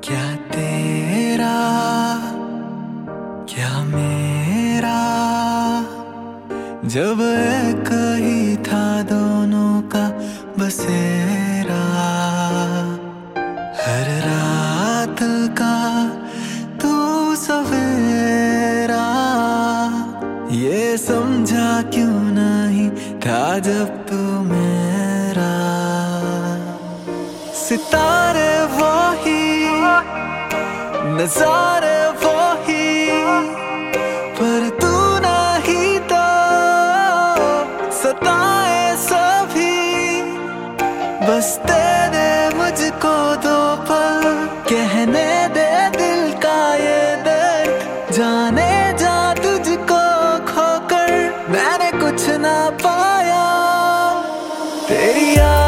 क्या तेरा क्या मेरा, जब एक ही था दोनों का बसेरा। हर रात का तू सवेरा, ये समझा क्यों नहीं था जब तू मेरा। सितारे वही, नजारे वही, पर तू नहीं तो सताए सभी। बस तेरे मुझको दो पल, कहने दे दिल का ये दर्द। जाने जा तुझको खोकर मैंने कुछ ना पाया। तेरी याद